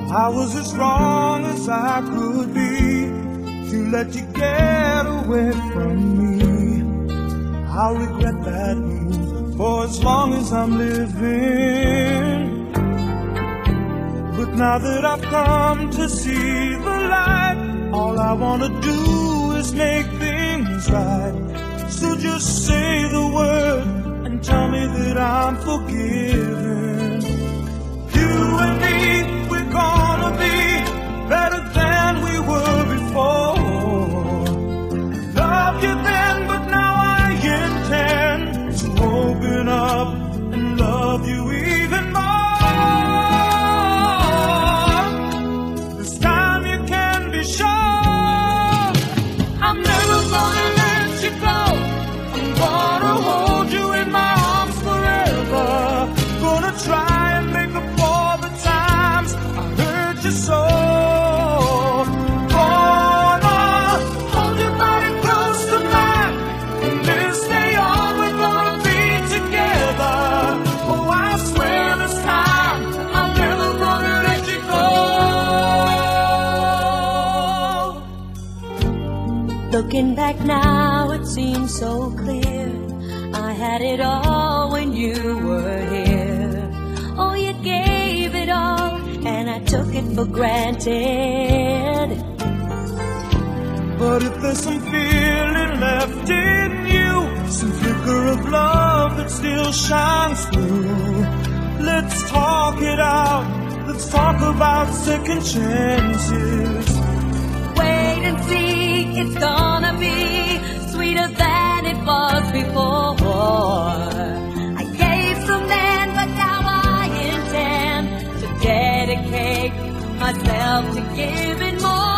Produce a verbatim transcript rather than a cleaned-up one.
I was as wrong as I could be to let you get away from me. I'll regret that move for as long as I'm living. But now that I've come to see the light, all I wanna do is make things right. So just say the word and tell me that I'm forgiven. You and me, we're gonna be better than we were before. Loved you then, but now I intend to open up and love you even more. This time you can be sure I'm never gonna let you go. I'm gonna hold you in my arms forever. Gonna try and make up for the times I hurt you so. Gonna hold your body close to mine, and this day on we're gonna be together. Oh, I swear this time I'm never gonna let you go. Looking back now, it seems so clear. I had it all when you were here. Oh, you gave it all, and I took it for granted. But if there's some feeling left in you, some flicker of love that still shines through, let's talk it out. Let's talk about second chances. Wait and see, it's gonna be sweeter than it was before. I gave some then, but now I intend to dedicate myself to giving more.